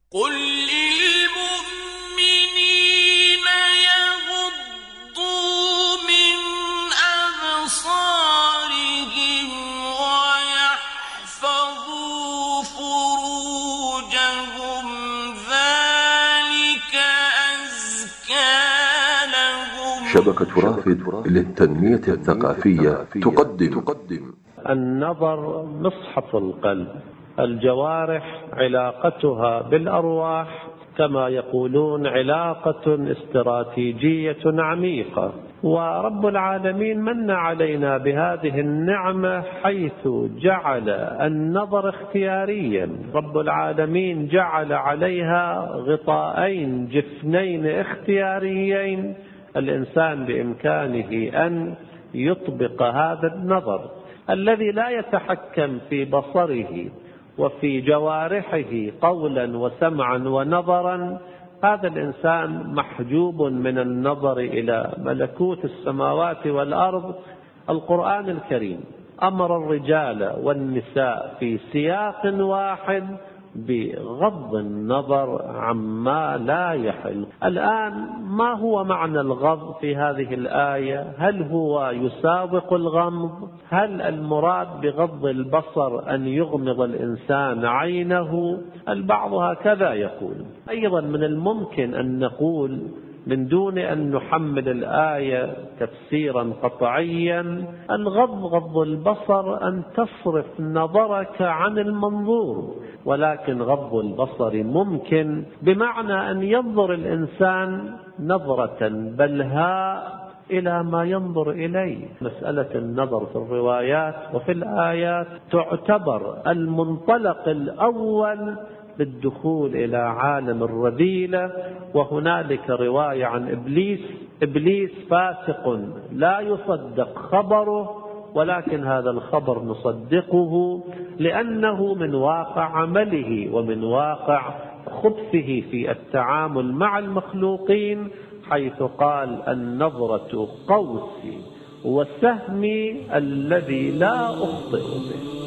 قل للمؤمنين يغضوا من أبصارهم ويحفظوا فروجهم ذلك أزكى لهم. شبكة رافد للتنمية الثقافية تقدم النظر مصحف القلب. الجوارح علاقتها بالأرواح كما يقولون علاقة استراتيجية عميقة، ورب العالمين من علينا بهذه النعمة حيث جعل النظر اختياريا. رب العالمين جعل عليها غطاءين جفنين اختياريين، الإنسان بإمكانه أن يطبق هذا النظر الذي لا يتحكم في بصره وفي جوارحه قولا وسمعا ونظرا. هذا الإنسان محجوب من النظر إلى ملكوت السماوات والأرض. القرآن الكريم أمر الرجال والنساء في سياق واحد بغض النظر عما لا يحل. الآن ما هو معنى الغض في هذه الآية؟ هل هو يسابق الغمض؟ هل المراد بغض البصر أن يغمض الإنسان عينه؟ البعض هكذا يقول. أيضا من الممكن أن نقول من دون أن نحمل الآية تفسيرا قطعيا، الغض غض البصر أن تصرف نظرك عن المنظور، ولكن غض البصر ممكن بمعنى أن ينظر الإنسان نظرة بلهاء إلى ما ينظر إليه. مسألة النظر في الروايات وفي الآيات تعتبر المنطلق الأول بالدخول إلى عالم الرذيلة. وهنالك رواية عن إبليس فاسق لا يصدق خبره، ولكن هذا الخبر نصدقه لأنه من واقع عمله ومن واقع خبثه في التعامل مع المخلوقين، حيث قال النظرة قوسي وسهمي الذي لا أخطئ به.